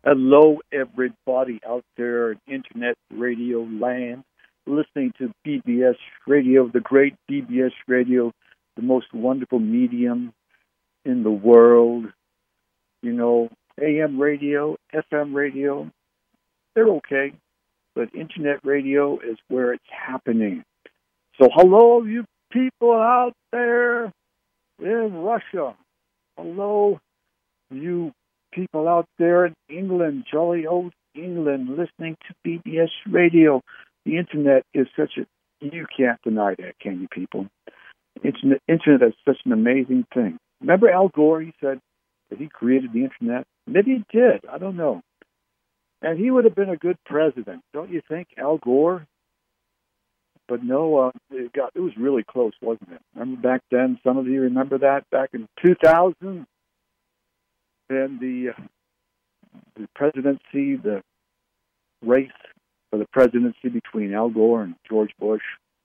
Hello, everybody out there in internet radio land, listening to BBS Radio, the great BBS Radio, the most wonderful medium in the world. You know, AM radio, FM radio, they're okay, but internet radio is where it's happening. So, hello, you people out there in Russia. Hello, you people out there in England, jolly old England, listening to BBS Radio. The internet is you can't deny that, can you, people? Internet is such an amazing thing. Remember Al Gore? He said that he created the internet. Maybe he did. I don't know. And he would have been a good president, don't you think, Al Gore? But no, it was really close, wasn't it? Remember back then? Some of you remember that back in 2000. And the presidency, the race for the presidency between Al Gore and George Bush.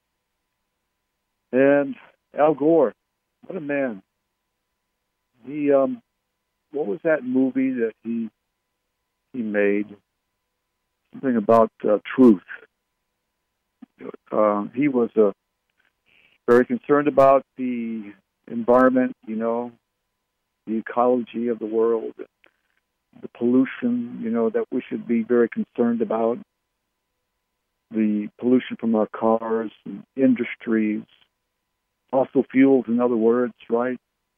And Al Gore, what a man. He, what was that movie that he made? Something about truth. He was very concerned about the environment, the ecology of the world, the pollution, that we should be very concerned about, the pollution from our cars and industries, fossil fuels, in other words, right?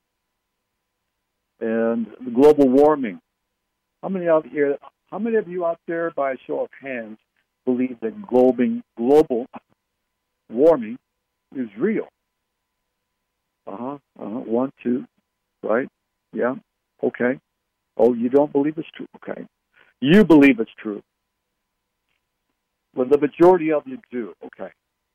And the global warming. How many of you out there, by a show of hands, believe that global warming is real? One, two, right? Yeah, okay. Oh, you don't believe it's true? Okay. You believe it's true. Well, the majority of you do. Okay.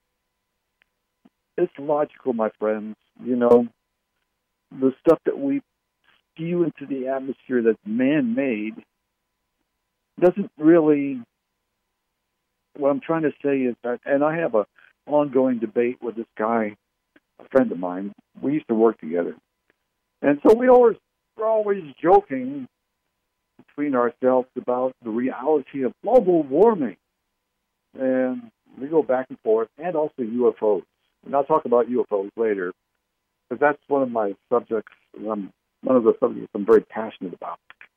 It's logical, my friends. The stuff that we spew into the atmosphere that's man-made doesn't really... What I'm trying to say is that, and I have an ongoing debate with this guy, a friend of mine. We used to work together. And so we're always joking between ourselves about the reality of global warming. And we go back and forth, and also UFOs. And I'll talk about UFOs later, because that's one of my subjects, one of the subjects I'm very passionate about.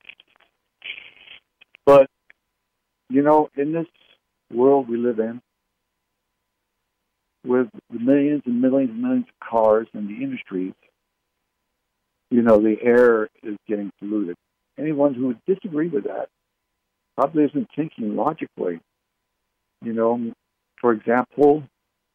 But, in this world we live in, with the millions and millions and millions of cars and the industries, the air is getting polluted. Anyone who would disagree with that probably isn't thinking logically. For example,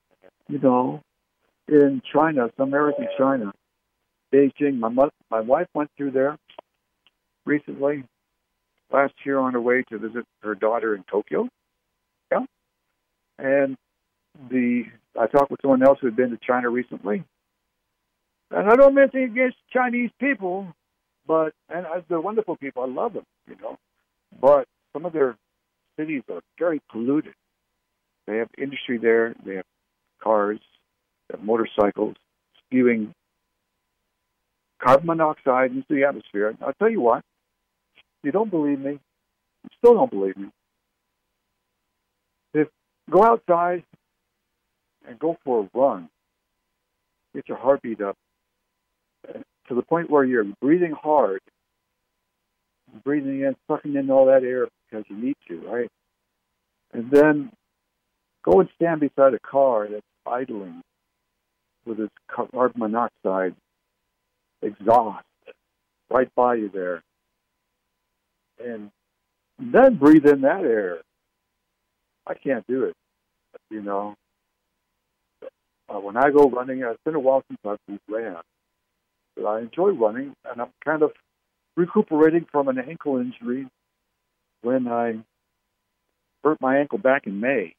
in China, some areas in China, Beijing, my wife went through there recently, last year on her way to visit her daughter in Tokyo. Yeah. And I talked with someone else who had been to China recently. And I don't mean anything against Chinese people, but they're wonderful people. I love them, But some of their cities are very polluted. They have industry there. They have cars, they have motorcycles spewing carbon monoxide into the atmosphere. I'll tell you what, you don't believe me, you still don't believe me. Go outside and go for a run. Get your heartbeat up to the point where you're breathing hard, breathing in, sucking in all that air because you need to, right? And then go and stand beside a car that's idling with its carbon monoxide exhaust right by you there. And then breathe in that air. I can't do it, when I go running, it's been a while since I've ran, but I enjoy running, and I'm kind of recuperating from an ankle injury when I hurt my ankle back in May.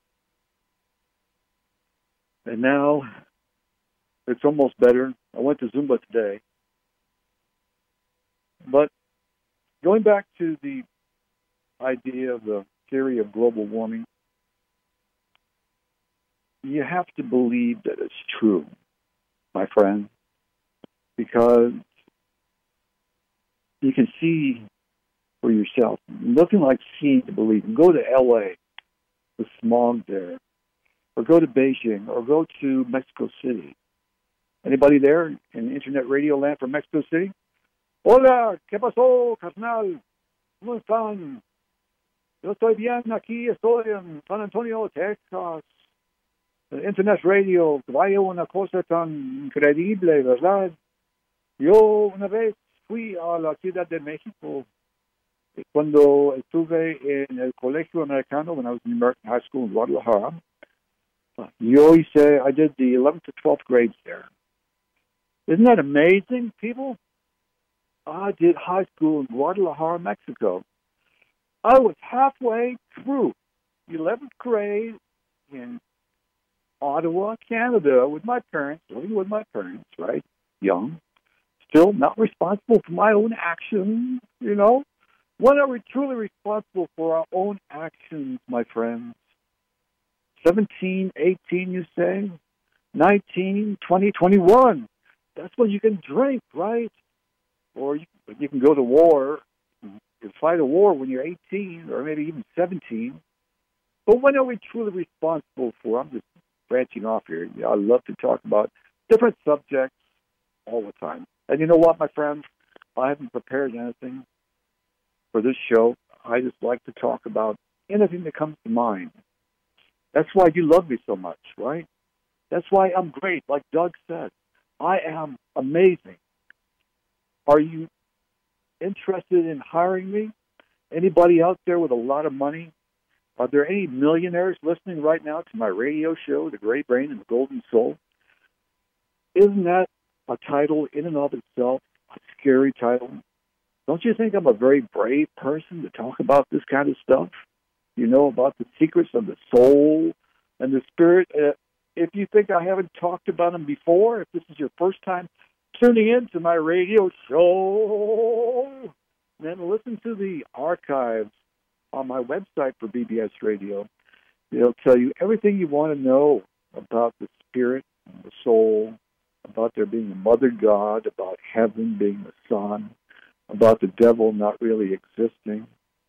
And now it's almost better. I went to Zumba today. But going back to the idea of the theory of global warming, you have to believe that it's true, my friend, because you can see for yourself. Nothing like seeing to believe. Go to L.A., the smog there, or go to Beijing, or go to Mexico City. Anybody there in internet radio land from Mexico City? Hola, ¿qué pasó, carnal? ¿Cómo están? Yo estoy bien aquí, estoy en San Antonio, Texas. Internet radio, vaya una cosa tan increíble, ¿verdad? Yo una vez fui a la Ciudad de México cuando estuve en el colegio americano when I was in American High School in Guadalajara. I did the 11th to 12th grades there. Isn't that amazing, people? I did high school in Guadalajara, Mexico. I was halfway through 11th grade in Ottawa, Canada, with my parents, living with my parents, right? Young. Still not responsible for my own actions, you know? When are we truly responsible for our own actions, my friends? 17, 18, you say? 19, 20, 21. That's when you can drink, right? Or you can go to war. You can fight a war when you're 18 or maybe even 17. But when are we truly responsible for? I'm just branching off here. I love to talk about different subjects all the time. And you know what, my friends? I haven't prepared anything for this show. I just like to talk about anything that comes to mind. That's why you love me so much, right? That's why I'm great, like Doug said. I am amazing. Are you interested in hiring me? Anybody out there with a lot of money? Are there any millionaires listening right now to my radio show, The Great Brain and the Golden Soul? Isn't that a title in and of itself, a scary title? Don't you think I'm a very brave person to talk about this kind of stuff? You know, about the secrets of the soul and the spirit. If you think I haven't talked about them before, if this is your first time tuning in to my radio show, then listen to the archives on my website for BBS Radio. It'll tell you everything you want to know about the spirit and the soul, about there being a mother God, about heaven being the sun, about the devil not really existing.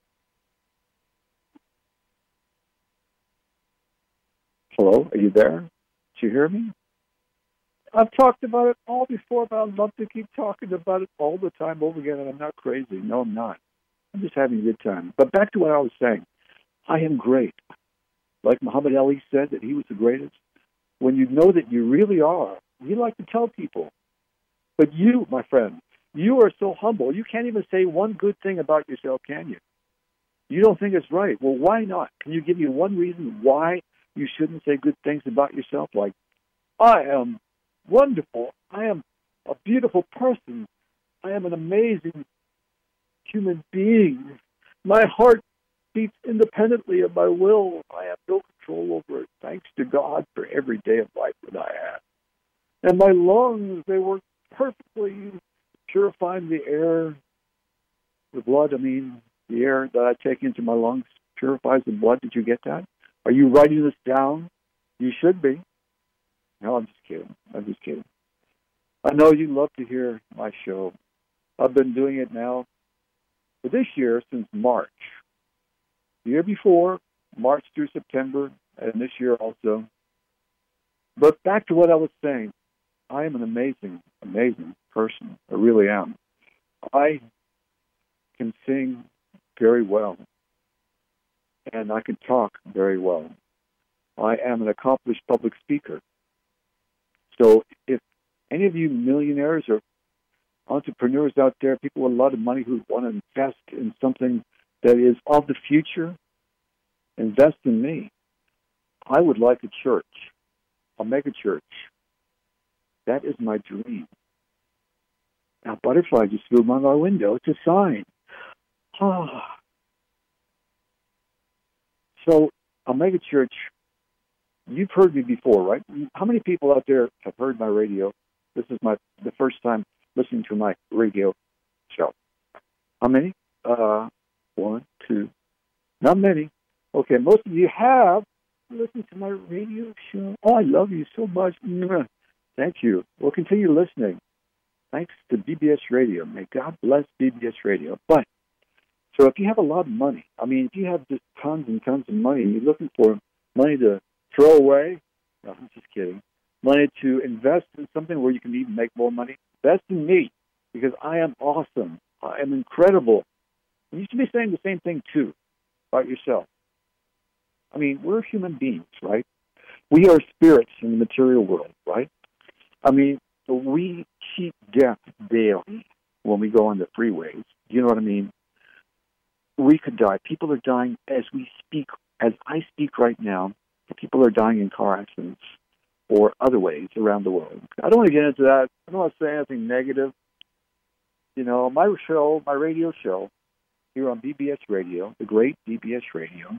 Hello, are you there? Did you hear me? I've talked about it all before, but I'd love to keep talking about it all the time over again, and I'm not crazy. No, I'm not. I'm just having a good time. But back to what I was saying. I am great. Like Muhammad Ali said that he was the greatest. When you know that you really are, you like to tell people. But you, my friend, you are so humble. You can't even say one good thing about yourself, can you? You don't think it's right. Well, why not? Can you give me one reason why you shouldn't say good things about yourself? Like, I am wonderful. I am a beautiful person. I am an amazing human being. My heart beats independently of my will. I have no control over it, thanks to God for every day of life that I have. And my lungs, they work perfectly, purifying the air, the blood, the air that I take into my lungs purifies the blood. Did you get that? Are you writing this down? You should be. No, I'm just kidding. I know you love to hear my show. I've been doing it now for this year since March. The year before, March through September, and this year also. But back to what I was saying. I am an amazing, amazing person. I really am. I can sing very well, and I can talk very well. I am an accomplished public speaker. So if any of you millionaires or entrepreneurs out there, people with a lot of money who want to invest in something that is of the future, invest in me. I would like a church, a mega church. That is my dream. Now, butterfly just flew by my window. It's a sign. So, a mega church, you've heard me before, right? How many people out there have heard my radio? This is the first time listening to my radio show. How many? One, two. Not many. Okay, most of you have listened to my radio show. Oh, I love you so much. Thank you. We'll continue listening. Thanks to BBS Radio. May God bless BBS Radio. But So if you have a lot of money, I mean, if you have just tons and tons of money, and you're looking for money to throw away, no, I'm just kidding. Money to invest in something where you can even make more money, invest in me, because I am awesome. I am incredible. And you should be saying the same thing, too, about yourself. I mean, we're human beings, right? We are spirits in the material world, right? I mean, we cheat death daily when we go on the freeways. You know what I mean? We could die. People are dying as we speak. As I speak right now, people are dying in car accidents or other ways around the world. I don't want to get into that. I don't want to say anything negative. You know, my show, my radio show here on BBS Radio, the great BBS Radio,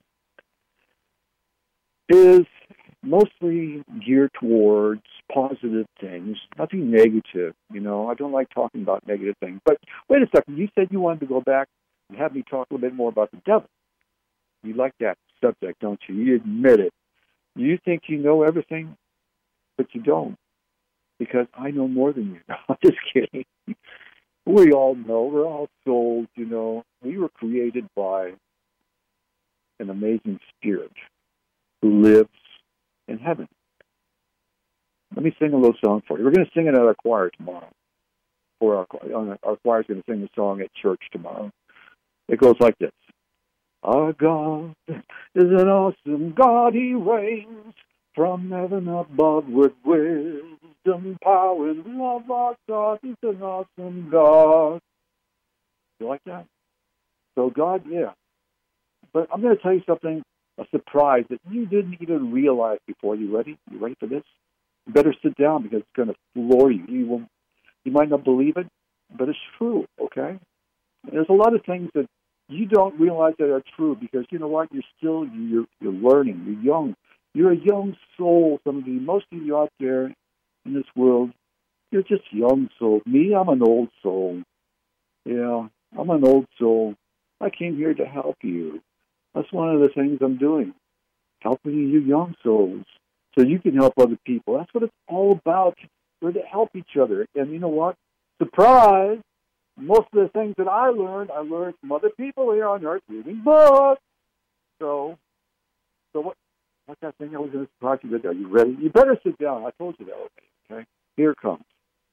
is mostly geared towards positive things, nothing negative. You know, I don't like talking about negative things. But wait a second, you said you wanted to go back and have me talk a little bit more about the devil. You like that subject, don't you? You admit it. You think you know everything, but you don't, because I know more than you. I'm just kidding. We all know. We're all souls, you know. We were created by an amazing spirit who lives in heaven. Let me sing a little song for you. We're going to sing it at our choir tomorrow. Our choir is going to sing the song at church tomorrow. It goes like this. Our God is an awesome God. He reigns from heaven above with wisdom, power, and love. Our God is an awesome God. You like that? So God, yeah. But I'm going to tell you something, a surprise that you didn't even realize before. You ready? You ready for this? You better sit down because it's going to floor you. You might not believe it, but it's true, okay? There's a lot of things that you don't realize that are true because, you know what, you're learning, you're young. You're a young soul, some of you. Most of you out there in this world, you're just young souls. Me, I'm an old soul. Yeah, I'm an old soul. I came here to help you. That's one of the things I'm doing, helping you young souls so you can help other people. That's what it's all about. We're to help each other. And you know what? Surprise! Most of the things that I learned from other people here on Earth reading books. So what's that thing I was going to surprise you with? Are you ready? You better sit down. I told you that already, okay? Here it comes.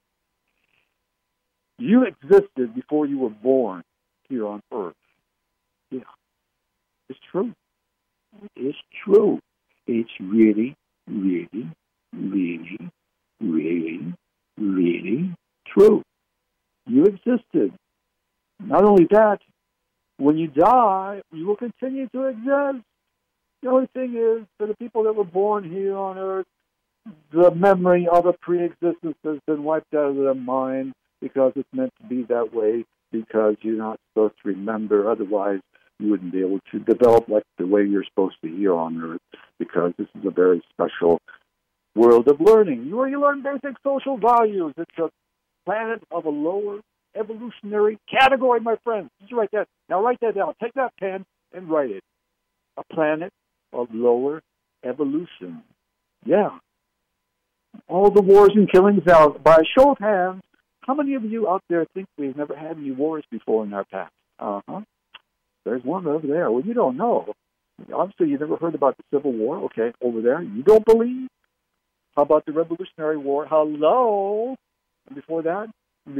You existed before you were born here on Earth. Yeah. It's true. It's true. It's really, really, really, really, really true. You existed. Not only that, when you die, you will continue to exist. The only thing is, for the people that were born here on Earth, the memory of a pre-existence has been wiped out of their mind because it's meant to be that way, because you're not supposed to remember. Otherwise, you wouldn't be able to develop like the way you're supposed to here on Earth, because this is a very special world of learning, where you learn basic social values. It's a planet of a lower evolutionary category, my friends. Did you write that? Now write that down. Take that pen and write it. A planet of lower evolution. Yeah. All the wars and killings now, by a show of hands, how many of you out there think we've never had any wars before in our past? Uh-huh. There's one over there. Well, you don't know. Obviously, you never heard about the Civil War. Okay, over there. You don't believe? How about the Revolutionary War? Hello? And before that?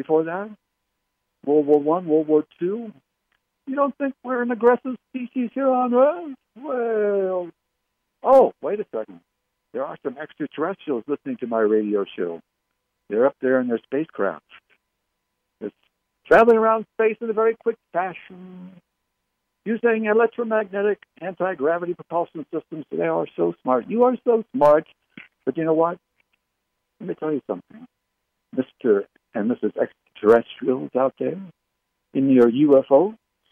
World War I, World War II? You don't think we're an aggressive species here on Earth? Well, oh, wait a second. There are some extraterrestrials listening to my radio show. They're up there in their spacecraft. It's traveling around space in a very quick fashion, using electromagnetic anti-gravity propulsion systems. They are so smart. You are so smart. But you know what? Let me tell you something. Mr. and Mrs. Extraterrestrials out there in your UFO,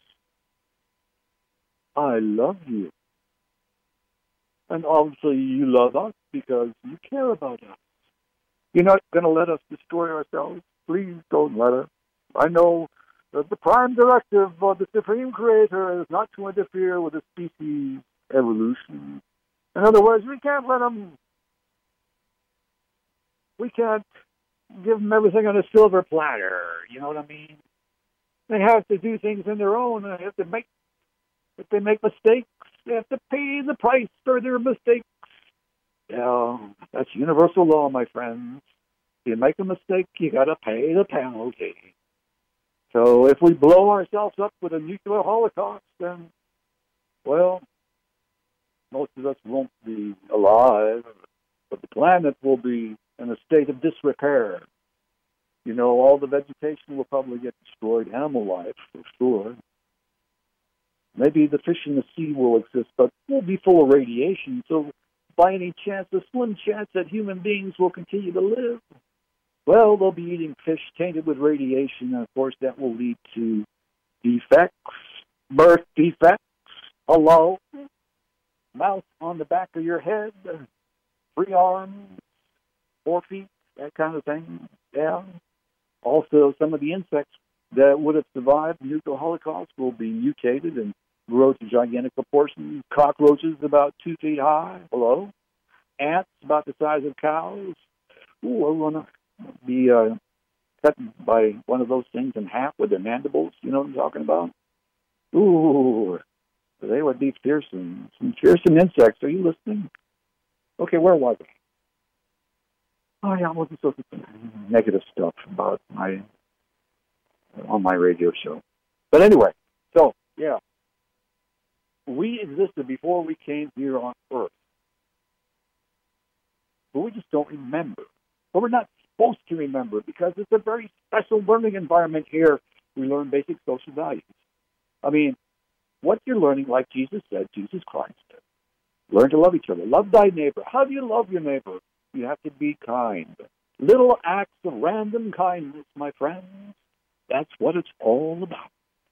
I love you. And obviously you love us because you care about us. You're not going to let us destroy ourselves. Please don't let us. I know that the prime directive of the Supreme Creator is not to interfere with the species evolution. In other words, we can't give them everything on a silver platter. You know what I mean? They have to do things on their own. And if they make mistakes, they have to pay the price for their mistakes. Yeah, that's universal law, my friends. If you make a mistake, you got to pay the penalty. So if we blow ourselves up with a nuclear holocaust, then, well, most of us won't be alive, but the planet will be in a state of disrepair. You know, all the vegetation will probably get destroyed, animal life, for sure. Maybe the fish in the sea will exist, but we'll be full of radiation, so by any chance, a slim chance that human beings will continue to live, well, they'll be eating fish tainted with radiation, and of course that will lead to defects, birth defects, hello, mouth on the back of your head, 3 arms, 4 feet, that kind of thing, yeah. Also, some of the insects that would have survived the nuclear holocaust will be mutated and grow to gigantic proportions. Cockroaches about 2 feet high, hello. Ants about the size of cows. Ooh, I want to be cut by one of those things in half with their mandibles. You know what I'm talking about? Ooh, they would be fearsome. Some fearsome insects. Are you listening? Okay, where was I? Oh, yeah, I wasn't supposed to say negative stuff about on my radio show. But anyway, so, yeah. We existed before we came here on Earth. But we just don't remember. But we're not supposed to remember because it's a very special learning environment here. We learn basic social values. I mean, what you're learning, like Jesus said, Jesus Christ, learn to love each other. Love thy neighbor. How do you love your neighbor? You have to be kind. Little acts of random kindness, my friends. That's what it's all about.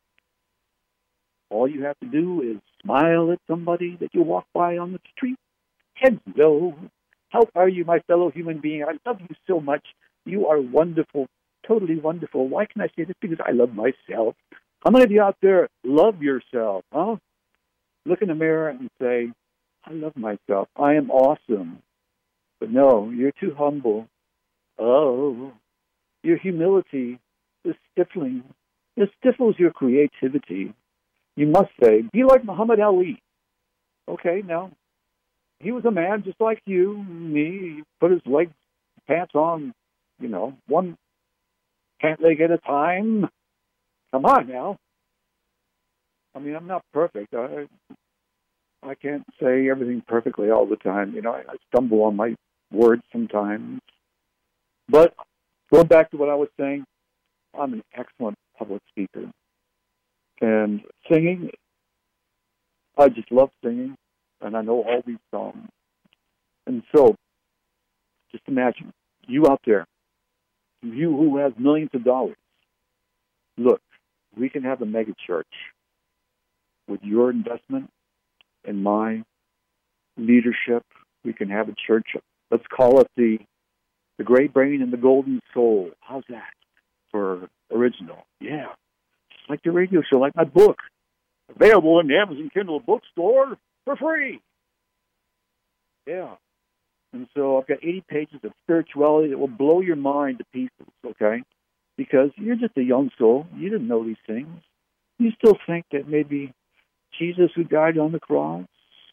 All you have to do is smile at somebody that you walk by on the street. Hello. How are you, my fellow human being? I love you so much. You are wonderful, totally wonderful. Why can I say this? Because I love myself. How many of you out there love yourself, huh? Look in the mirror and say, I love myself. I am awesome. But no, you're too humble. Oh, your humility is stifling. It stifles your creativity. You must say, be like Muhammad Ali. Okay, now, he was a man just like you, me. He put his pants on, one pant leg at a time. Come on now. I mean, I'm not perfect. I can't say everything perfectly all the time. I stumble on my words sometimes. But going back to what I was saying, I'm an excellent public speaker. And singing, I just love singing, and I know all these songs. And so, just imagine, you out there, you who has millions of dollars, look, we can have a mega church with your investment and my leadership. We can have a church. Let's call it the Gray Brain and the Golden Soul. How's that for original? Yeah. Just like the radio show, like my book. Available in the Amazon Kindle bookstore for free. Yeah. And so I've got 80 pages of spirituality that will blow your mind to pieces, okay? Because you're just a young soul. You didn't know these things. You still think that maybe Jesus who died on the cross,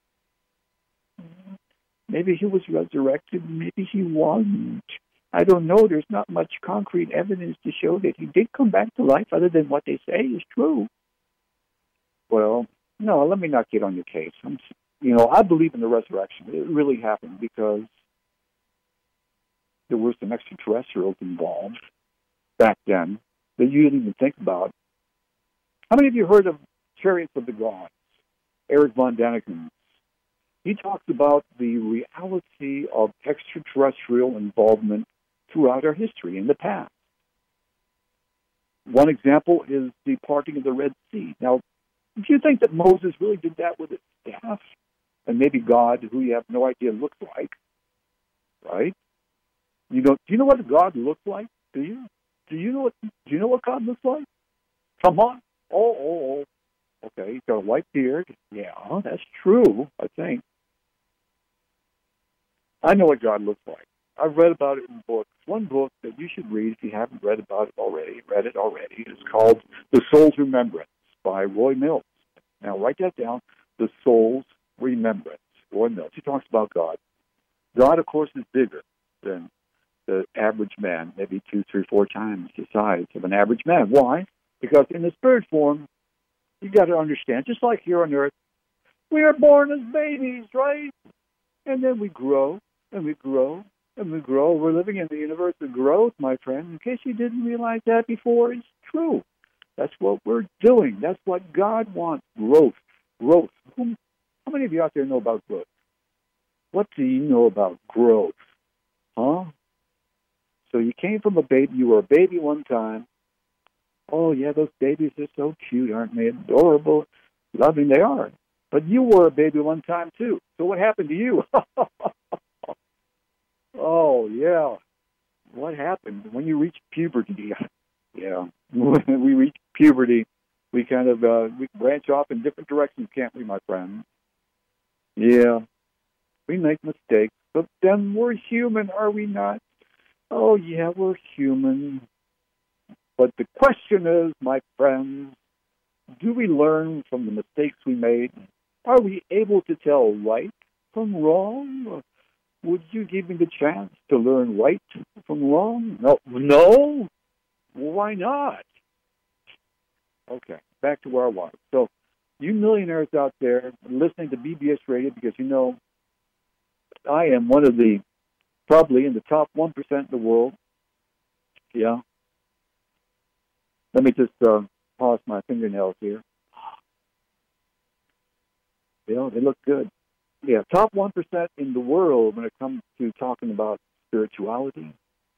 maybe he was resurrected, maybe he wasn't. I don't know. There's not much concrete evidence to show that he did come back to life other than what they say is true. Well, no, let me not get on your case. I believe in the resurrection. It really happened because there were some extraterrestrials involved back then that you didn't even think about. How many of you heard of Chariots of the Gods? Eric von Däniken. He talks about the reality of extraterrestrial involvement throughout our history in the past. One example is the parting of the Red Sea. Now, if you think that Moses really did that with his staff, and maybe God, who you have no idea looks like, right? Do you know what God looks like? Do you? Do you know what God looks like? Come on. Oh. Okay, he's got a white beard. Yeah, that's true, I think. I know what God looks like. I've read about it in books. One book that you should read if you haven't read it already, is called The Soul's Remembrance by Roy Mills. Now, write that down, The Soul's Remembrance, Roy Mills. He talks about God. God, of course, is bigger than the average man, maybe 2, 3, 4 times the size of an average man. Why? Because in the spirit form, you got to understand, just like here on earth, we are born as babies, right? And then we grow, and we grow, and we grow. We're living in the universe of growth, my friend. In case you didn't realize that before, it's true. That's what we're doing. That's what God wants, growth. Growth. How many of you out there know about growth? What do you know about growth? Huh? So you came from a baby. You were a baby one time. Oh, yeah, those babies are so cute, aren't they? Adorable, loving they are. But you were a baby one time, too. So what happened to you? Oh, yeah. What happened? When you reach puberty, yeah, when we reach puberty, we kind of we branch off in different directions, can't we, my friend? Yeah, we make mistakes, but then we're human, are we not? Oh, yeah, we're human. But the question is, my friends, do we learn from the mistakes we made? Are we able to tell right from wrong? Would you give me the chance to learn right from wrong? No. No? Why not? Okay, back to where I was. So, you millionaires out there listening to BBS Radio, because you know I am one of the, probably in the top 1% in the world. Yeah. Let me just polish my fingernails here. Yeah, they look good. Yeah, top 1% in the world when it comes to talking about spirituality.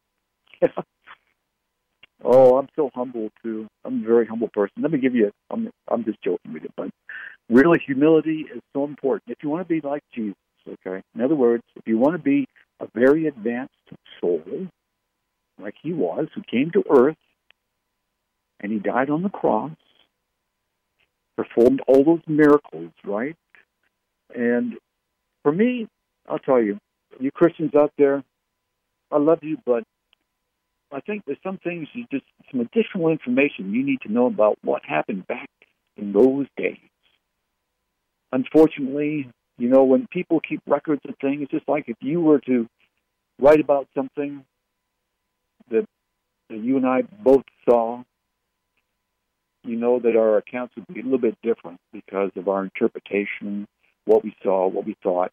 Oh, I'm so humble, too. I'm a very humble person. Let me give you, I'm just joking with you, but really humility is so important. If you want to be like Jesus, okay? In other words, if you want to be a very advanced soul, like he was, who came to earth, and he died on the cross, performed all those miracles, right? And for me, I'll tell you, you Christians out there, I love you, but I think there's some things, some additional information you need to know about what happened back in those days. Unfortunately, you know, when people keep records of things, it's just like if you were to write about something that you and I both saw, you know that our accounts would be a little bit different because of our interpretation, what we saw, what we thought.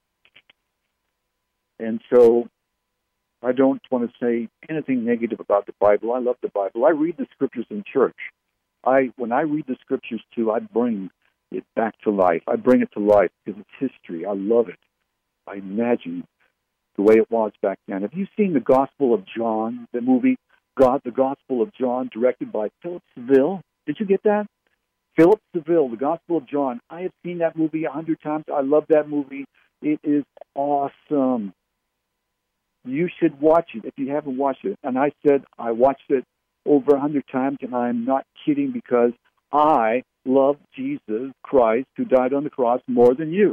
And so I don't want to say anything negative about the Bible. I love the Bible. I read the scriptures in church. When I read the scriptures, too, I bring it back to life. I bring it to life because it's history. I love it. I imagine the way it was back then. Have you seen the Gospel of John, the movie, the Gospel of John, directed by Philip Seville? Did you get that? Philip Seville, the Gospel of John. I have seen that movie 100 times. I love that movie. It is awesome. You should watch it if you haven't watched it. And I said I watched it over 100 times, and I'm not kidding, because I love Jesus Christ, who died on the cross, more than you.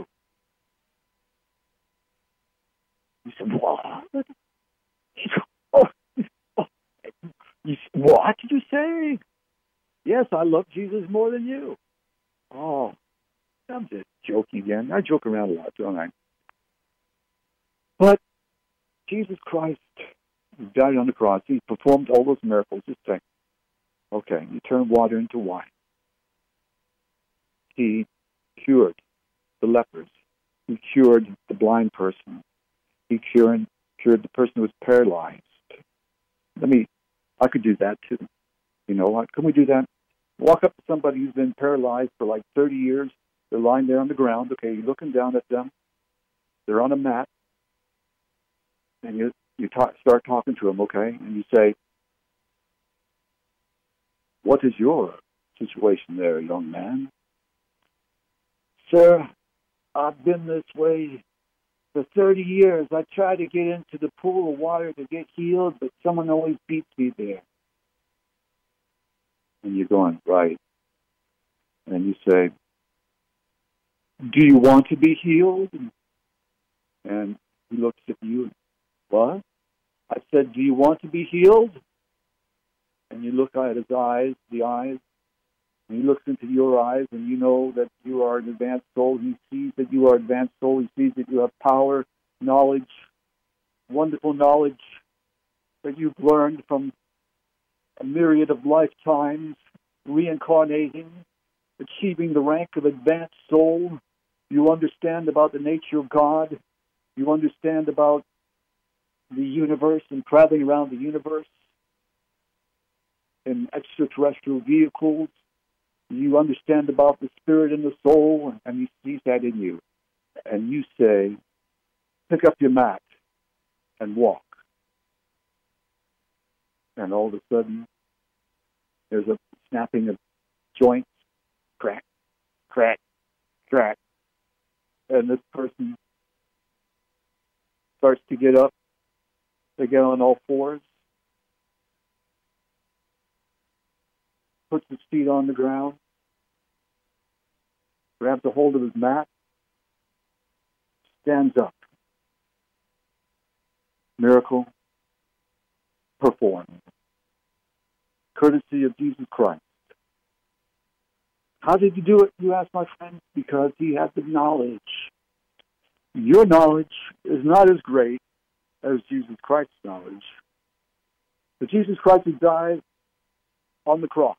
You said, what? What did you say? Yes, I love Jesus more than you. Oh, I'm just joking again. I joke around a lot, don't I? But Jesus Christ died on the cross. He performed all those miracles. Just think, okay, he turned water into wine. He cured the lepers. He cured the blind person. He cured the person who was paralyzed. I could do that too. You know what? Can we do that? Walk up to somebody who's been paralyzed for like 30 years. They're lying there on the ground. Okay, you're looking down at them. They're on a mat. And you start talking to them, okay? And you say, what is your situation there, young man? Sir, I've been this way for 30 years. I try to get into the pool of water to get healed, but someone always beats me there. And you're going, right. And you say, do you want to be healed? And he looks at you. What? I said, do you want to be healed? And you look at his eyes, the eyes, and he looks into your eyes, and you know that you are an advanced soul. He sees that you are an advanced soul. He sees that you have power, knowledge, wonderful knowledge that you've learned from a myriad of lifetimes, reincarnating, achieving the rank of advanced soul. You understand about the nature of God. You understand about the universe and traveling around the universe in extraterrestrial vehicles. You understand about the spirit and the soul, and he sees that in you. And you say, pick up your mat and walk. And all of a sudden, there's a snapping of joints, crack, crack, crack. And this person starts to get up. They get on all fours, puts his feet on the ground, grabs a hold of his mat, stands up. Miracle performed. Courtesy of Jesus Christ. How did you do it, you ask, my friend? Because he had the knowledge. Your knowledge is not as great as Jesus Christ's knowledge. But Jesus Christ who died on the cross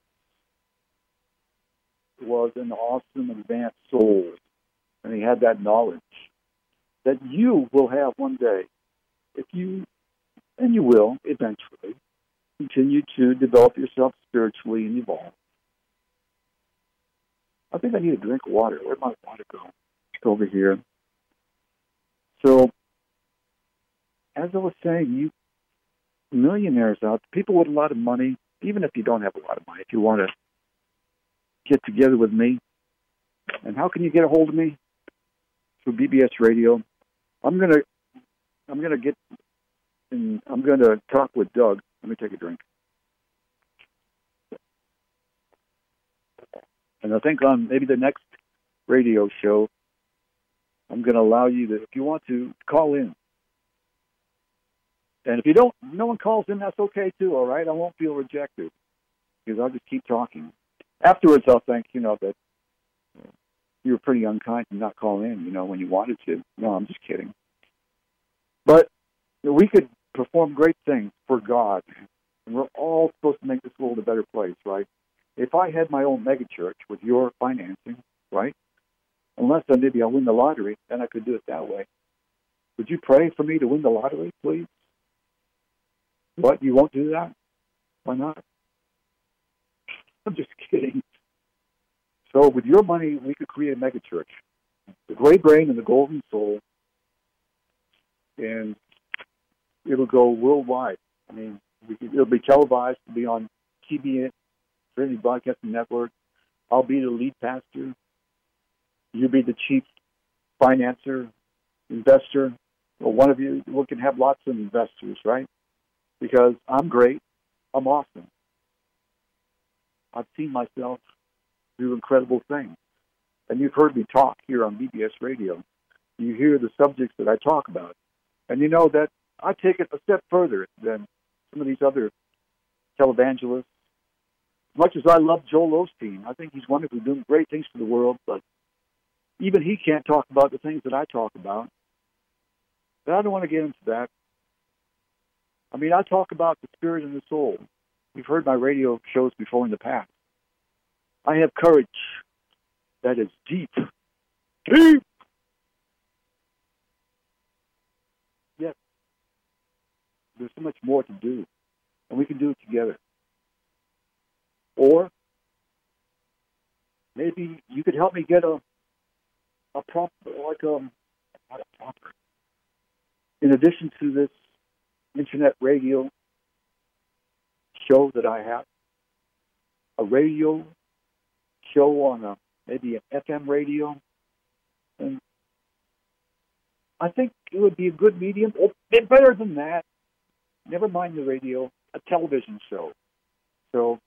was an awesome, advanced soul. And he had that knowledge that you will have one day if you, and you will eventually, continue to develop yourself spiritually and evolve. I think I need a drink of water. Where'd my water go? It's over here. So, as I was saying, you millionaires out, people with a lot of money, even if you don't have a lot of money, if you want to get together with me, and how can you get a hold of me? Through BBS Radio. I'm gonna talk with Doug. Let me take a drink. And I think on maybe the next radio show, I'm going to allow you to, if you want to, call in. And if you don't, no one calls in, that's okay too, all right? I won't feel rejected because I'll just keep talking. Afterwards, I'll think, that you were pretty unkind to not call in, when you wanted to. No, I'm just kidding. But we could perform great things for God. And we're all supposed to make this world a better place, right? If I had my own megachurch with your financing, right? Unless maybe I'll win the lottery, then I could do it that way. Would you pray for me to win the lottery, please? What? You won't do that? Why not? I'm just kidding. So with your money, we could create a megachurch. The Gray Brain and the Golden Soul. And it'll go worldwide. I mean, it'll be televised. It'll be on TBN, Trinity Broadcasting Network. I'll be the lead pastor. You'll be the chief financer, investor. Well, one of you, we can have lots of investors, right? Because I'm great. I'm awesome. I've seen myself do incredible things. And you've heard me talk here on BBS Radio. You hear the subjects that I talk about. And you know that I take it a step further than some of these other televangelists. As much as I love Joel Osteen, I think he's wonderful, doing great things for the world, but even he can't talk about the things that I talk about. But I don't want to get into that. I mean, I talk about the spirit and the soul. You've heard my radio shows before in the past. I have courage that is deep. Deep! Yes. There's so much more to do, and we can do it together. Or maybe you could help me get a proper, not a proper. In addition to this internet radio show that I have, a radio show on maybe an FM radio, and I think it would be a good medium. Or better than that, never mind the radio, a television show. So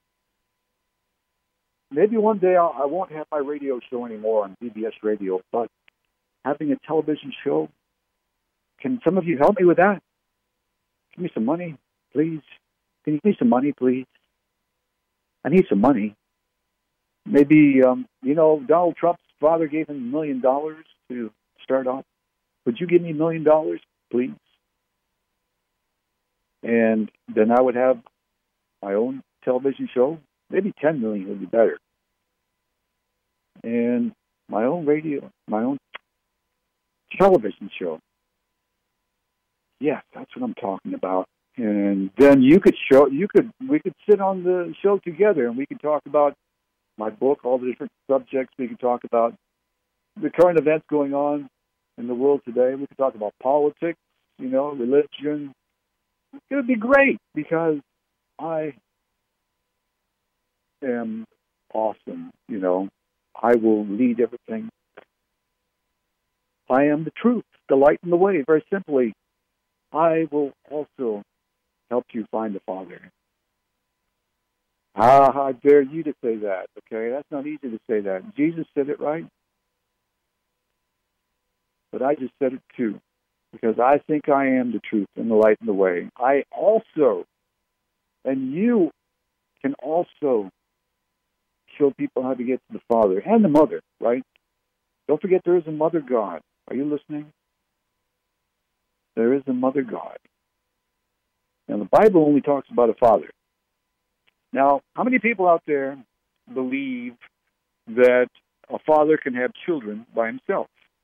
maybe one day I won't have my radio show anymore on BBS Radio, but having a television show, can some of you help me with that? Give me some money, please. Can you give me some money, please? I need some money. Maybe, Donald Trump's father gave him $1 million to start off. Would you give me $1 million, please? And then I would have my own television show. Maybe 10 million would be better. And my own radio, my own television show. Yes, that's what I'm talking about. And then we could sit on the show together and we could talk about my book, all the different subjects. We could talk about the current events going on in the world today. We could talk about politics, religion. It would be great because I am awesome, I will lead everything. I am the truth, the light, and the way. Very simply, I will also help you find the Father. I dare you to say that, okay? That's not easy to say that. Jesus said it right. But I just said it too, because I think I am the truth and the light and the way. I also, and you can also show people how to get to the Father and the Mother, right? Don't forget there is a Mother God. Are you listening? There is a Mother God. And the Bible only talks about a Father. Now, how many people out there believe that a father can have children by himself?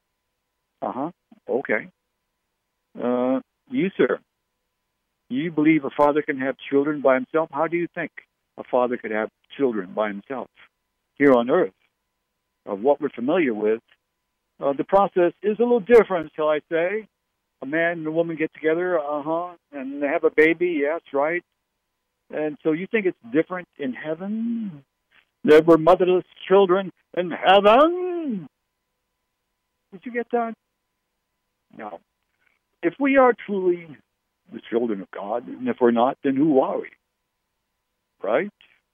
Okay. You, sir, you believe a father can have children by himself? How do you think a father could have children by himself here on earth? Of what we're familiar with, the process is a little different, shall I say. A man and a woman get together, and they have a baby, yes, right? And so you think it's different in heaven? There were motherless children in heaven? Did you get that? Now, if we are truly the children of God, and if we're not, then who are we? Right?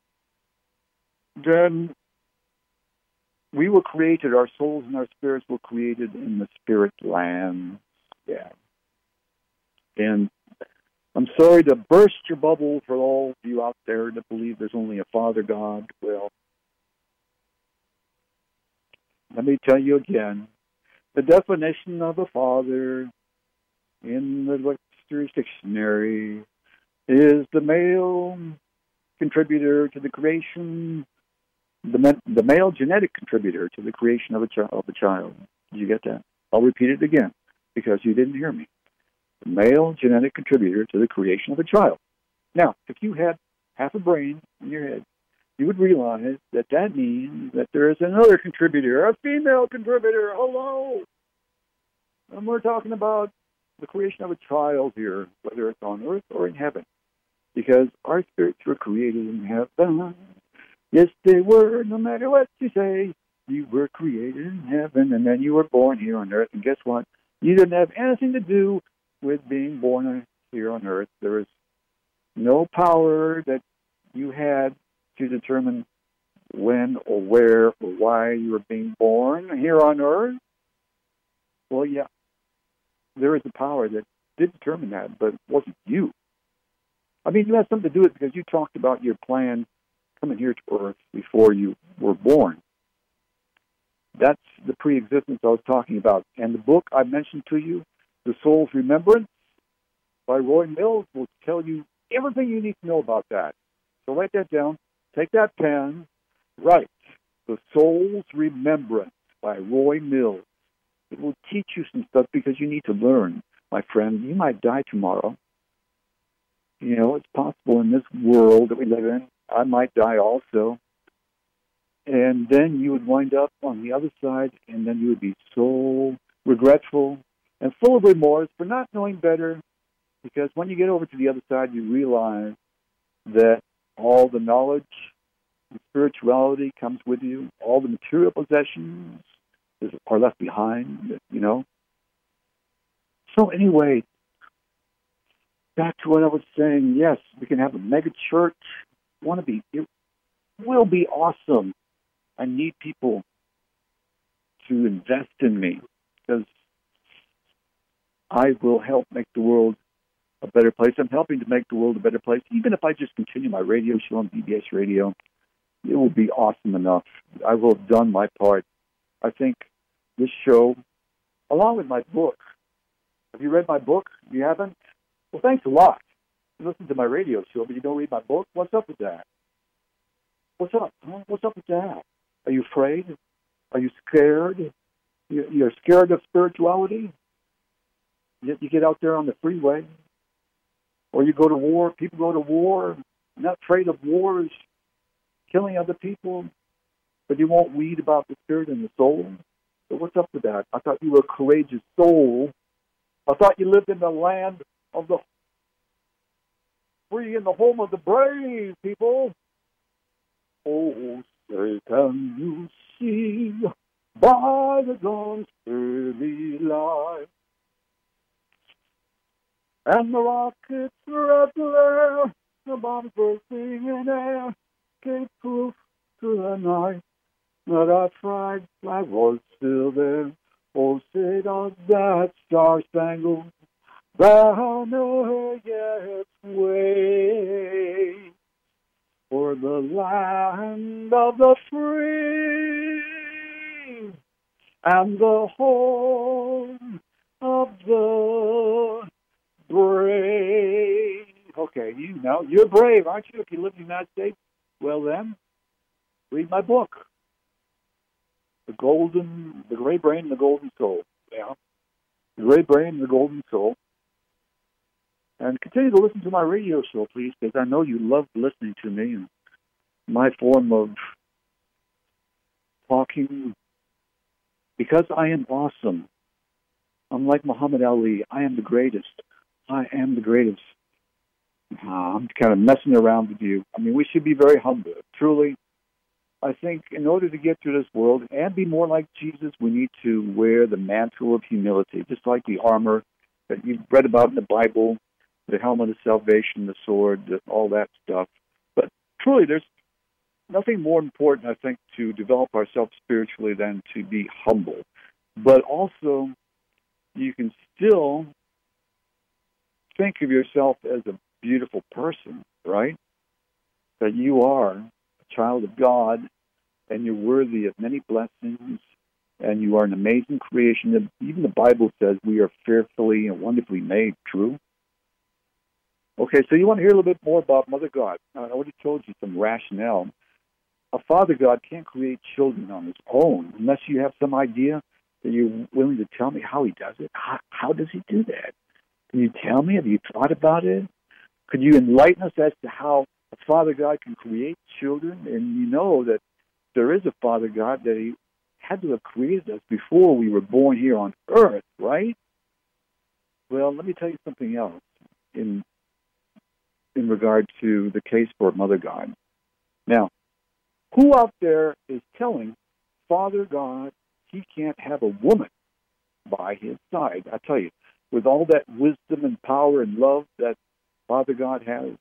Then we were created, our souls and our spirits were created in the spirit land. Yeah. And I'm sorry to burst your bubble for all of you out there that believe there's only a Father God. Well, let me tell you again, the definition of a father in the Webster's Dictionary is the male contributor to the creation, the male genetic contributor to the creation of a child. Did you get that? I'll repeat it again because you didn't hear me. The male genetic contributor to the creation of a child. Now, if you had half a brain in your head, you would realize that means that there is another contributor, a female contributor. Hello! And we're talking about the creation of a child here, whether it's on earth or in heaven. Because our spirits were created in heaven. Yes, they were, no matter what you say. You were created in heaven, and then you were born here on earth. And guess what? You didn't have anything to do with being born here on earth. There is no power that you had to determine when or where or why you were being born here on earth. Well, yeah, there is a power that did determine that, but it wasn't you. I mean, you had something to do with it because you talked about your plan coming here to earth before you were born. That's the pre-existence I was talking about. And the book I mentioned to you, The Soul's Remembrance by Roy Mills, will tell you everything you need to know about that. So write that down. Take that pen. Write The Soul's Remembrance by Roy Mills. It will teach you some stuff because you need to learn, my friend. You might die tomorrow. You know, it's possible in this world that we live in. I might die also. And then you would wind up on the other side, and then you would be so regretful and full of remorse for not knowing better, because when you get over to the other side, you realize that all the knowledge and spirituality comes with you. All the material possessions are left behind, you know. So anyway, back to what I was saying. Yes, we can have a mega church. It will be awesome. I need people to invest in me because I will help make the world a better place. I'm helping to make the world a better place. Even if I just continue my radio show on BBS Radio, it will be awesome enough. I will have done my part. I think this show, along with my book, have you read my book? You haven't? Well, thanks a lot. You listen to my radio show, but you don't read my book? What's up with that? What's up? Huh? What's up with that? Are you afraid? Are you scared? You're scared of spirituality? Yet you get out there on the freeway, or you go to war. People go to war. I'm not afraid of wars, killing other people, but you won't read about the spirit and the soul. So what's up with that? I thought you were a courageous soul. I thought you lived in the land of the free and the home of the brave, people. Oh, say can you see by the dawn's early light, and the rockets red glare, the bombs bursting in air, gave proof to the night that our flag was still there. Oh, say does that star-spangled banner yet wave for the land of the free and the home of the brave. Okay, you know, you're brave, aren't you, if you live in the United States? Well then, read my book, The Gray Brain and the Golden Soul. Yeah, The Gray Brain and the Golden Soul. And continue to listen to my radio show, please, because I know you love listening to me and my form of talking. Because I am awesome. I'm like Muhammad Ali. I am the greatest. I am the greatest. I'm kind of messing around with you. I mean, we should be very humble. Truly, I think in order to get through this world and be more like Jesus, we need to wear the mantle of humility, just like the armor that you've read about in the Bible, the helmet of salvation, the sword, all that stuff. But truly, there's nothing more important, I think, to develop ourselves spiritually than to be humble. But also, you can still think of yourself as a beautiful person, right? That you are a child of God, and you're worthy of many blessings, and you are an amazing creation. Even the Bible says we are fearfully and wonderfully made, true? Okay, so you want to hear a little bit more about Mother God. I already told you some rationale. A Father God can't create children on his own unless you have some idea that you're willing to tell me how he does it. How does he do that? Can you tell me? Have you thought about it? Could you enlighten us as to how a Father God can create children? And you know that there is a Father God, that he had to have created us before we were born here on earth, right? Well, let me tell you something else in regard to the case for Mother God. Now, who out there is telling Father God he can't have a woman by his side? I tell you, with all that wisdom and power and love that Father God has,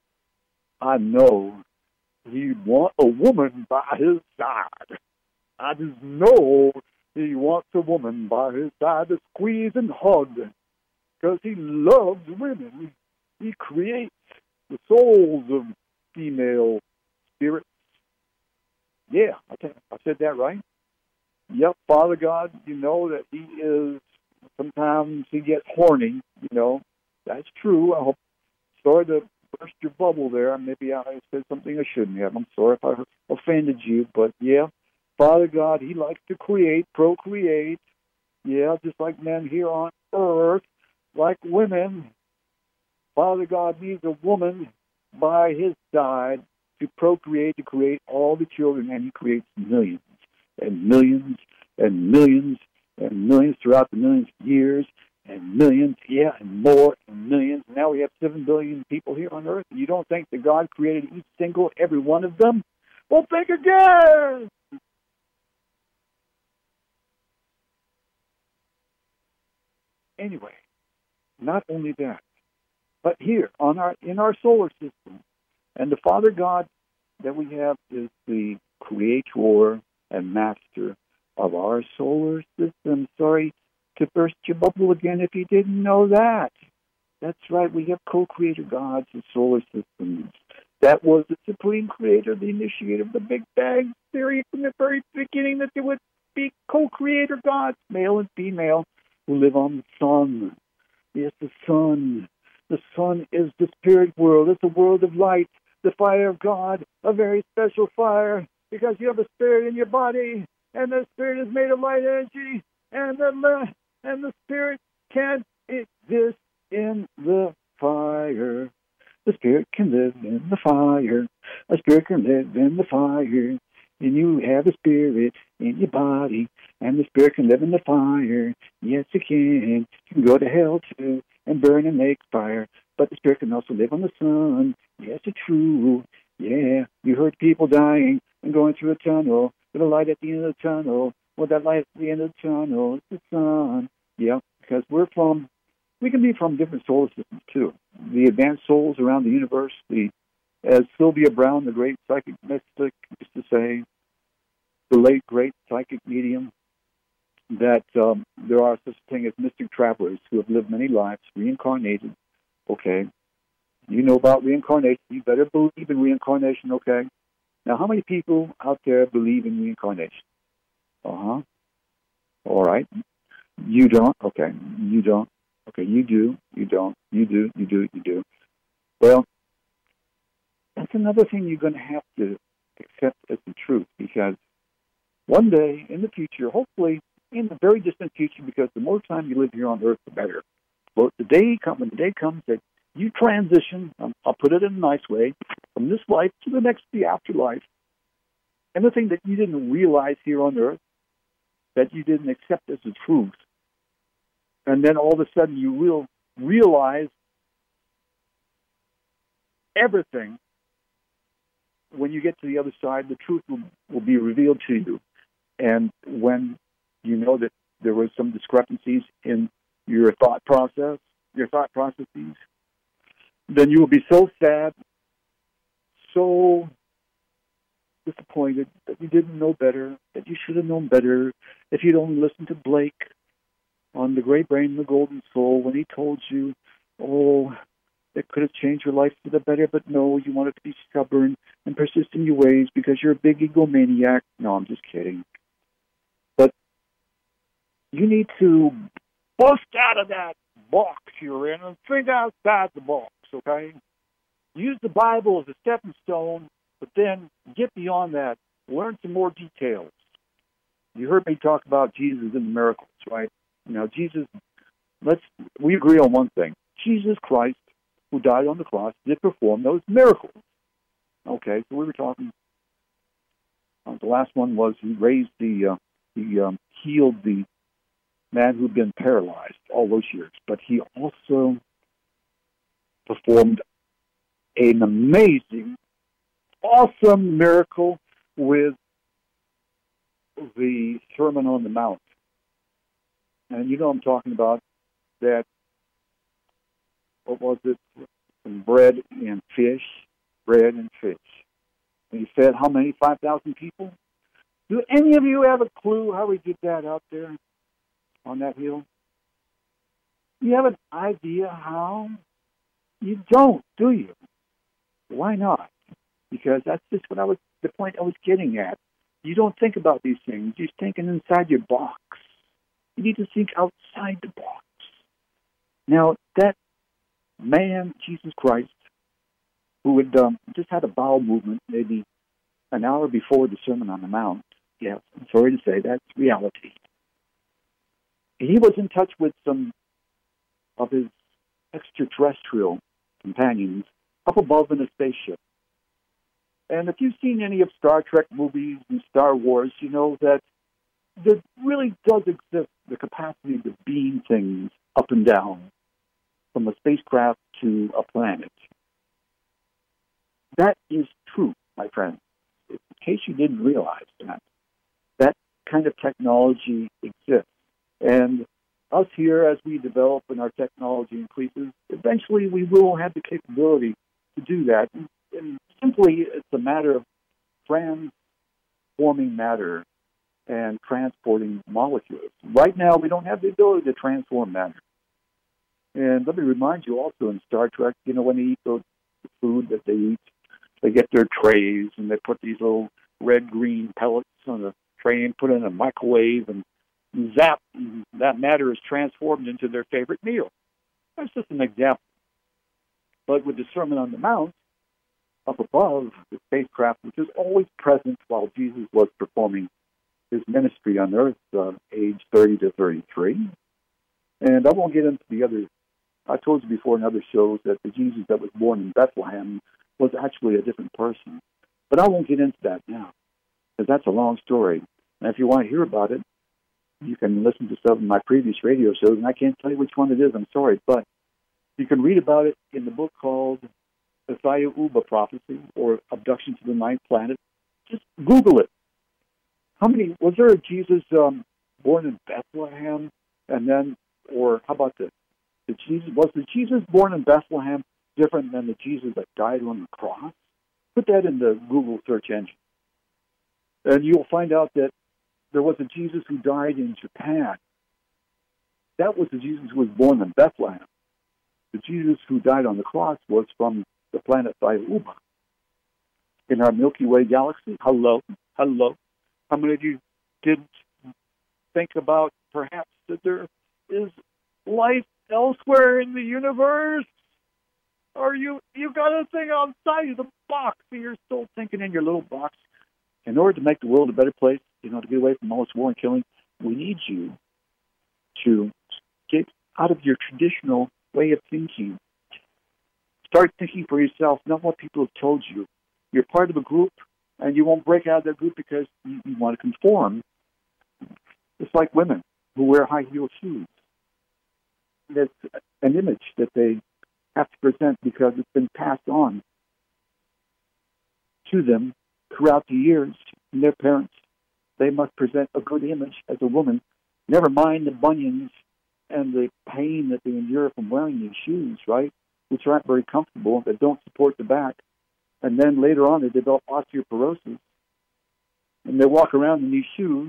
I know he wants a woman by his side. I just know he wants a woman by his side to squeeze and hug, because he loves women. He creates the souls of female spirits. Yeah, I said that right. Yep, Father God, you know that he is, sometimes he gets horny, you know. That's true. I hope, sorry to burst your bubble there. Maybe I said something I shouldn't have. I'm sorry if I offended you, but yeah, Father God, he likes to create, procreate. Yeah, just like men here on earth, like women. Father God needs a woman by his side to procreate, to create all the children, and he creates millions and millions and millions and millions throughout the millions of years, and millions, yeah, and more, and millions. Now we have 7 billion people here on earth, and you don't think that God created each single, every one of them? Well, think again! Anyway, not only that, but here in our solar system, and the Father God that we have is the creator and master of our solar system. Sorry to burst your bubble again if you didn't know that. That's right. We have co-creator gods and solar systems. That was the supreme creator, the initiator of the Big Bang theory from the very beginning, that there would be co-creator gods, male and female, who live on the sun. Yes, the sun. The sun is the spirit world. It's a world of light, the fire of God, a very special fire, because you have a spirit in your body, and the spirit is made of light energy, and the spirit can exist in the fire. The spirit can live in the fire. A spirit can live in the fire. And you have a spirit in your body, and the spirit can live in the fire. Yes, it can. You can go to hell too and burn and make fire. But the spirit can also live on the sun. Yes, it's true. Yeah, you heard people dying and going through a tunnel with a light at the end of the tunnel. Well, that light at the end of the tunnel is the sun. Yeah, because we can be from different solar systems too. The advanced souls around the universe, as Sylvia Brown, the great psychic mystic, used to say, the late great psychic medium, that there are such a thing as mystic travelers who have lived many lives, reincarnated. Okay, you know about reincarnation. You better believe in reincarnation. Okay, now how many people out there believe in reincarnation? All right. You don't. Okay, you don't. Okay, you do. You don't. You do. You do. You do. Well, that's another thing you're going to have to accept as the truth, because one day in the future, hopefully in the very distant future, because the more time you live here on Earth, the better. But when the day comes that you transition, I'll put it in a nice way, from this life to the afterlife, and the thing that you didn't realize here on Earth, that you didn't accept as the truth, and then all of a sudden you will realize everything. When you get to the other side, the truth will be revealed to you. And when you know that there were some discrepancies in your thought processes, then you will be so sad, so disappointed that you didn't know better, that you should have known better, if you'd only listened to Blake on The Great Brain and the Golden Soul when he told you, it could have changed your life for the better, but no, you wanted to be stubborn and persist in your ways because you're a big egomaniac. No, I'm just kidding. But you need to bust out of that box you're in and think outside the box, okay? Use the Bible as a stepping stone, but then get beyond that. Learn some more details. You heard me talk about Jesus and the miracles, right? Now, we agree on one thing. Jesus Christ, who died on the cross, did perform those miracles. Okay, so we were talking. The last one was he healed the man who'd been paralyzed all those years, but he also performed an amazing, awesome miracle with the Sermon on the Mount. And you know I'm talking about that. What was it? Some bread and fish. And he fed how many? 5,000 people? Do any of you have a clue how he did that out there on that hill? You have an idea how? You don't, do you? Why not? Because that's just the point I was getting at. You don't think about these things. You're thinking inside your box. You need to think outside the box. Now, that man, Jesus Christ, who had just had a bowel movement maybe an hour before the Sermon on the Mount, yes, I'm sorry to say, that's reality. He was in touch with some of his extraterrestrial companions up above in a spaceship. And if you've seen any of Star Trek movies and Star Wars, you know that there really does exist the capacity to beam things up and down from a spacecraft to a planet. That is true, my friend. In case you didn't realize that kind of technology exists. And us here, as we develop and our technology increases, eventually we will have the capability to do that. And simply, it's a matter of transforming matter and transporting molecules. Right now, we don't have the ability to transform matter. And let me remind you also in Star Trek, when they eat the food that they eat, they get their trays and they put these little red-green pellets on the tray and put it in a microwave, and zap, that matter is transformed into their favorite meal. That's just an example. But with the Sermon on the Mount, up above the spacecraft, which is always present while Jesus was performing his ministry on earth, age 30 to 33. And I won't get into the other. I told you before in other shows that the Jesus that was born in Bethlehem was actually a different person. But I won't get into that now, because that's a long story. And if you want to hear about it, you can listen to some of my previous radio shows, and I can't tell you which one it is, I'm sorry. But you can read about it in the book called The Sayuba Prophecy, or Abduction to the Ninth Planet. Just Google it. Was there a Jesus born in Bethlehem? And then, or how about this? Was the Jesus born in Bethlehem different than the Jesus that died on the cross? Put that in the Google search engine. And you'll find out that there was a Jesus who died in Japan. That was the Jesus who was born in Bethlehem. The Jesus who died on the cross was from the planet Sayuba in our Milky Way galaxy. Hello. How many of you didn't think about perhaps that there is life elsewhere in the universe? Or you got to think outside of the box. So you're still thinking in your little box. In order to make the world a better place, to get away from all this war and killing, we need you to get out of your traditional way of thinking. Start thinking for yourself, not what people have told you. You're part of a group, and you won't break out of that group because you want to conform. It's like women who wear high-heel shoes. That's an image that they have to present because it's been passed on to them throughout the years from their parents. They must present a good image as a woman. Never mind the bunions and the pain that they endure from wearing these shoes, right? Which aren't very comfortable, that don't support the back. And then later on, they develop osteoporosis. And they walk around in these shoes,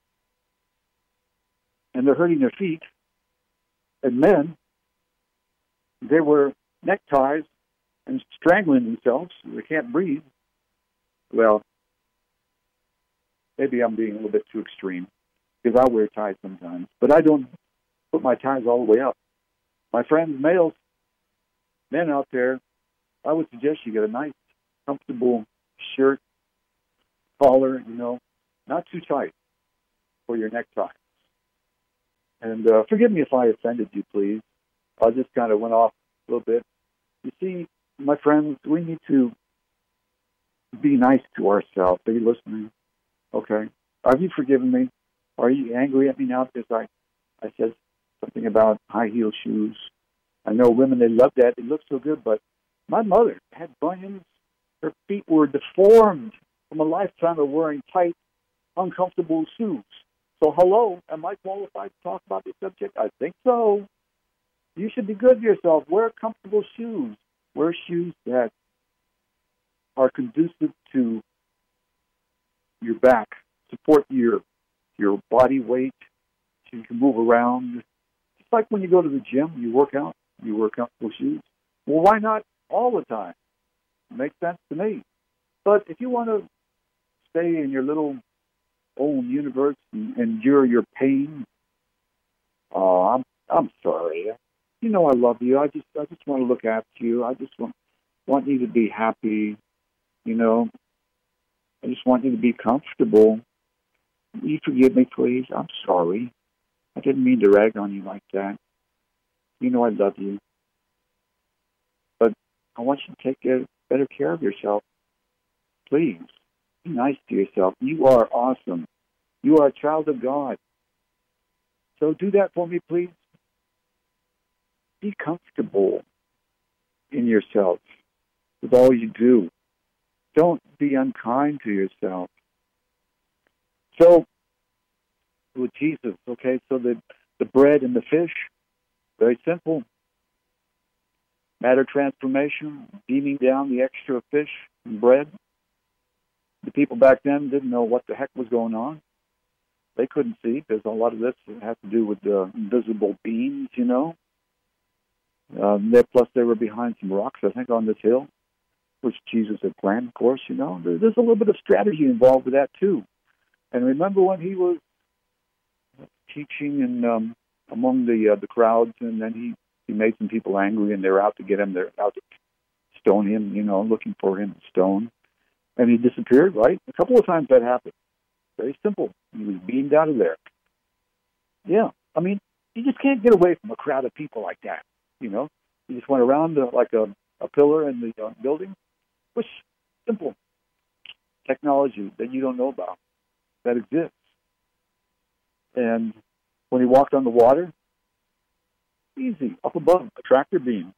and they're hurting their feet. And men, they wear neckties and strangling themselves. They can't breathe. Well, maybe I'm being a little bit too extreme, because I wear ties sometimes. But I don't put my ties all the way up. My friends, men out there, I would suggest you get a nice, comfortable shirt, collar, not too tight for your necktie. And forgive me if I offended you, please. I just kind of went off a little bit. You see, my friends, we need to be nice to ourselves. Are you listening? Okay. Have you forgiven me? Are you angry at me now because I said something about high-heel shoes? I know women, they love that. It looks so good, but my mother had bunions. Her feet were deformed from a lifetime of wearing tight, uncomfortable shoes. So, hello, am I qualified to talk about this subject? I think so. You should be good to yourself. Wear comfortable shoes. Wear shoes that are conducive to your back, support your body weight, so you can move around. It's like when you go to the gym, you work out, you wear comfortable shoes. Well, why not all the time? It makes sense to me. But if you want to stay in your little own universe and endure your pain, I'm sorry. I love you. I just want to look after you. I just want you to be happy. I just want you to be comfortable. Will you forgive me, please? I'm sorry. I didn't mean to rag on you like that. I love you. But I want you to take better care of yourself. Please, be nice to yourself. You are awesome. You are a child of God. So do that for me, please. Be comfortable in yourself with all you do. Don't be unkind to yourself. So, with Jesus, okay, so the bread and the fish, very simple. Matter transformation, beaming down the extra fish and bread. The people back then didn't know what the heck was going on. They couldn't see, because a lot of this has to do with the invisible beams, Plus, they were behind some rocks, I think, on this hill, which Jesus had planned, of course. There's a little bit of strategy involved with that, too. And remember when he was teaching and among the crowds, and then he made some people angry, and they're out to get him. They're out to stone him, looking for him to stone. And he disappeared, right? A couple of times that happened. Very simple. He was beamed out of there. Yeah. I mean, you just can't get away from a crowd of people like that, You just went around like a pillar in the building, which simple technology that you don't know about that exists. And when he walked on the water, easy, up above, a tractor beam,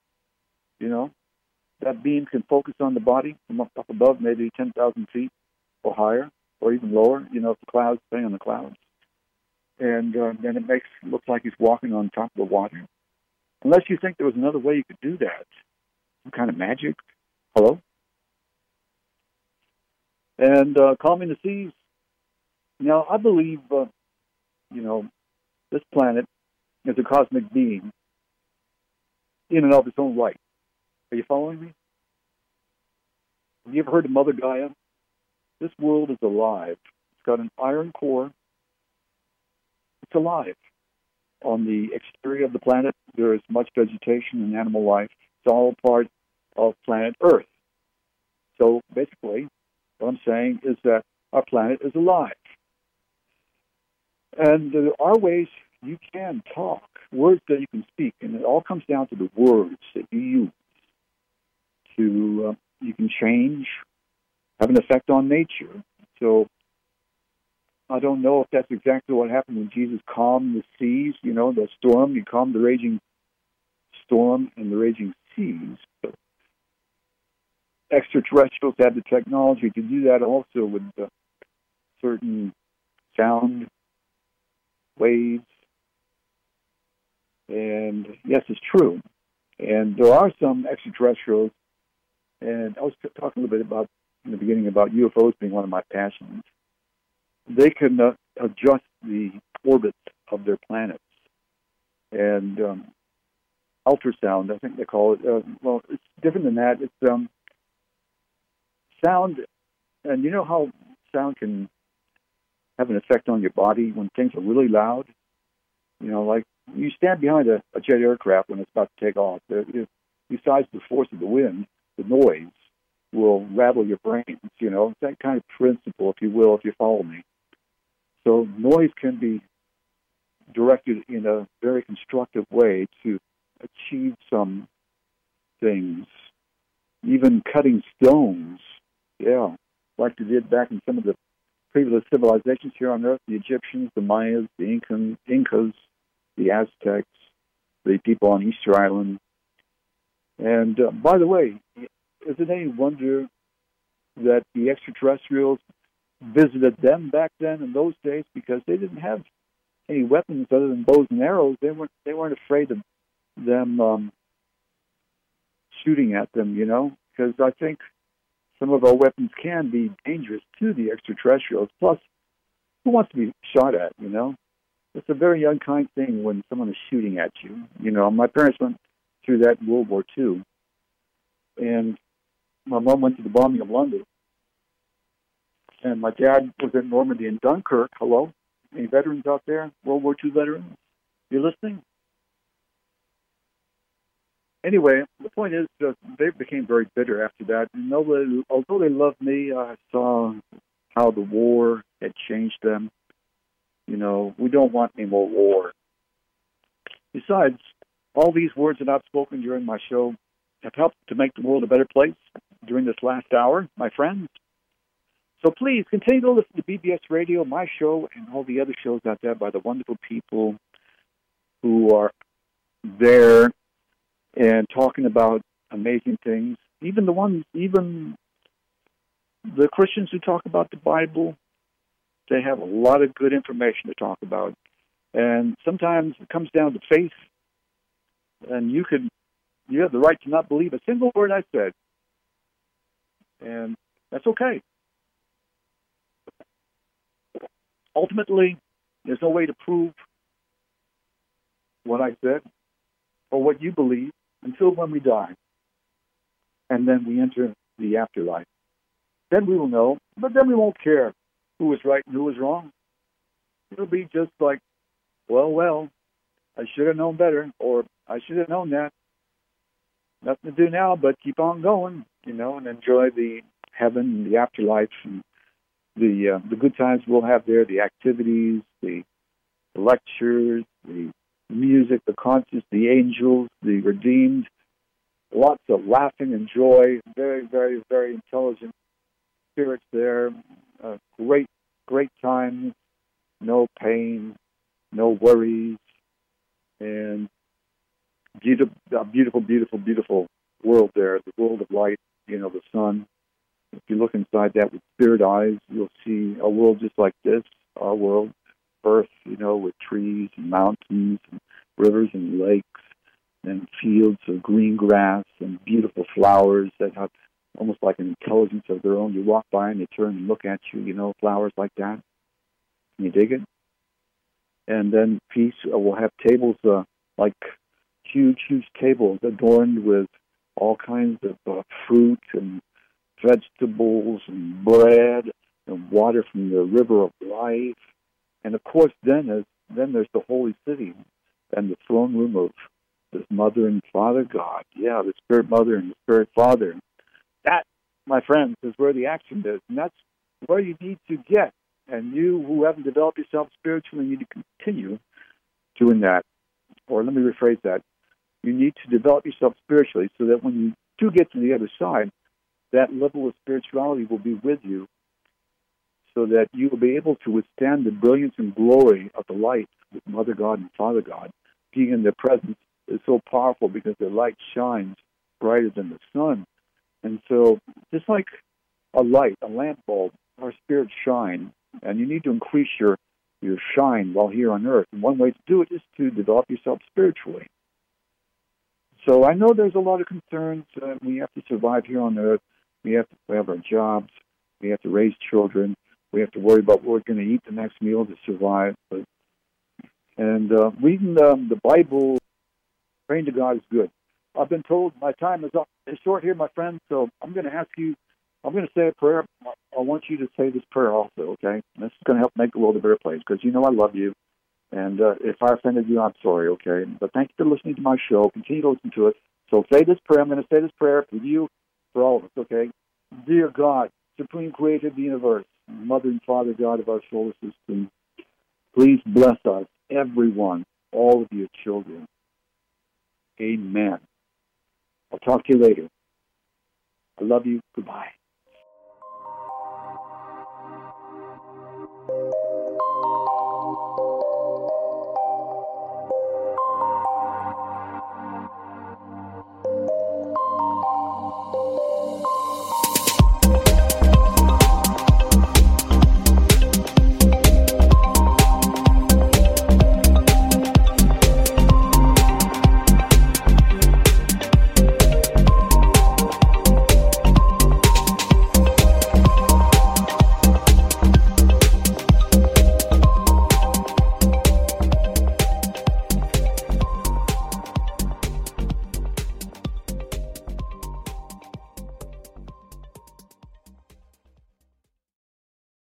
That beam can focus on the body from up above, maybe 10,000 feet or higher, or even lower, if the clouds, stay on the clouds. And then it looks like he's walking on top of the water. Unless you think there was another way you could do that. Some kind of magic. Hello? And calming the seas. Now, I believe, this planet is a cosmic being in and of its own right. Are you following me? Have you ever heard of Mother Gaia? This world is alive. It's got an iron core. It's alive. On the exterior of the planet, there is much vegetation and animal life. It's all part of planet Earth. So basically, what I'm saying is that our planet is alive. And there are ways you can talk, words that you can speak, and it all comes down to the words that you use. You can change, have an effect on nature. So I don't know if that's exactly what happened when Jesus calmed the seas, the storm. He calmed the raging storm and the raging seas. But extraterrestrials had the technology to do that also with certain sound waves. And yes, it's true. And there are some extraterrestrials, and I was talking a little bit about in the beginning about UFOs being one of my passions. They can adjust the orbits of their planets. And ultrasound, I think they call it. Well, it's different than that. It's sound, and you know how sound can have an effect on your body when things are really loud? Like you stand behind a jet aircraft when it's about to take off. Besides the force of the wind, the noise will rattle your brains. It's that kind of principle, if you will, if you follow me. So noise can be directed in a very constructive way to achieve some things, even cutting stones. Yeah, like they did back in some of the previous civilizations here on Earth, the Egyptians, the Mayas, the Incas, the Aztecs, the people on Easter Island. And by the way, is it any wonder that the extraterrestrials visited them back then in those days, because they didn't have any weapons other than bows and arrows? They weren't afraid of them shooting at them, because I think some of our weapons can be dangerous to the extraterrestrials. Plus, who wants to be shot at, It's a very unkind thing when someone is shooting at you. My parents went through that in World War II. And my mom went to the bombing of London. And my dad was in Normandy and Dunkirk. Hello? Any veterans out there? World War II veterans? You listening? Anyway, the point is they became very bitter after that. And although they loved me, I saw how the war had changed them. We don't want any more war. Besides, all these words that I've spoken during my show have helped to make the world a better place during this last hour, my friends. So please continue to listen to BBS Radio, my show, and all the other shows out there by the wonderful people who are there and talking about amazing things. Even the Christians who talk about the Bible, they have a lot of good information to talk about. And sometimes it comes down to faith, and you have the right to not believe a single word I said. And that's okay. Ultimately, there's no way to prove what I said or what you believe until when we die. And then we enter the afterlife. Then we will know, but then we won't care who was right and who was wrong. It'll be just like, well, I should have known better, or I should have known that. Nothing to do now but keep on going, and enjoy the heaven and the afterlife and the good times we'll have there, the activities, the lectures, the music, the concerts, the angels, the redeemed, lots of laughing and joy, very, very, very intelligent spirits there, great times, no pain, no worries, and beautiful, beautiful, beautiful world there, the world of light, the sun. If you look inside that with spirit eyes, you'll see a world just like this, our world, Earth, with trees and mountains and rivers and lakes and fields of green grass and beautiful flowers that have almost like an intelligence of their own. You walk by and they turn and look at you, flowers like that. Can you dig it? And then peace, we'll have tables like huge tables adorned with all kinds of fruit and vegetables and bread and water from the river of life. And of course, then there's the holy city and the throne room of the Mother and Father God. Yeah, the Spirit Mother and the Spirit Father. That, my friends, is where the action is, and that's where you need to get. And you who haven't developed yourself spiritually need to continue doing that. Or let me rephrase that. You need to develop yourself spiritually so that when you do get to the other side, that level of spirituality will be with you so that you will be able to withstand the brilliance and glory of the light with Mother God and Father God. Being in their presence is so powerful because their light shines brighter than the sun. And so just like a light, a lamp bulb, our spirits shine, and you need to increase your shine while here on earth. And one way to do it is to develop yourself spiritually. So I know there's a lot of concerns. We have to survive here on earth. We have to have our jobs. We have to raise children. We have to worry about what we're going to eat the next meal to survive. And reading the Bible, praying to God is good. I've been told my time is up. It's short here, my friends, so I'm going to ask you, I'm going to say a prayer. I want you to say this prayer also, okay? This is going to help make the world a better place because I love you. And if I offended you, I'm sorry, okay? But thank you for listening to my show. Continue to listen to it. So say this prayer. I'm going to say this prayer for you, for all of us, okay? Dear God, Supreme Creator of the universe, Mother and Father God of our solar system, please bless us, everyone, all of your children. Amen. I'll talk to you later. I love you. Goodbye.